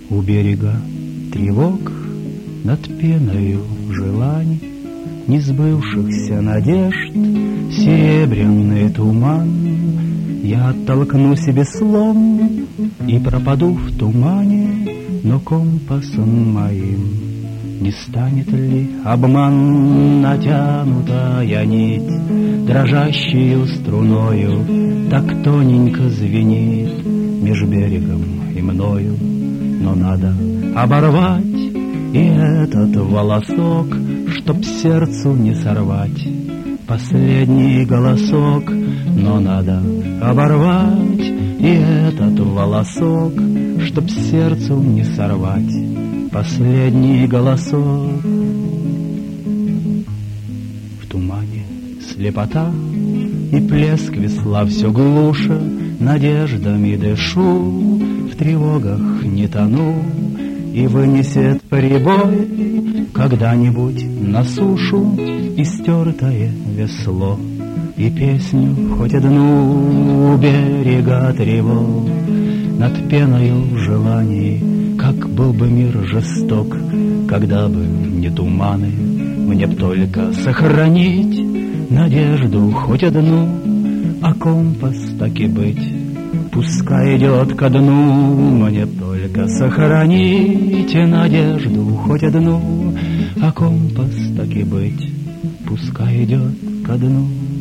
У берега тревог над пеною желаний, несбывшихся надежд, серебряный туман. Я оттолкну себе слом и пропаду в тумане, но компасом моим не станет ли обман? Натянутая нить, дрожащую струною, так тоненько звенит меж берегом и мною. Но надо оборвать и этот волосок, чтоб сердцу не сорвать последний голосок. Но надо оборвать и этот волосок, чтоб сердцу не сорвать последний голосок. В тумане слепота и плеск весла все глуше, надеждами дышу, в тревогах не тону, и вынесет прибой когда-нибудь на сушу истертое весло и песню хоть одну у берега тревог. Над пеною в желании, как был бы мир жесток, когда бы не туманы, мне б только сохранить надежду хоть одну, а компас так и быть, пускай идет ко дну. Мне б только сохранить надежду хоть одну, а компас так и быть, пускай идет ко дну.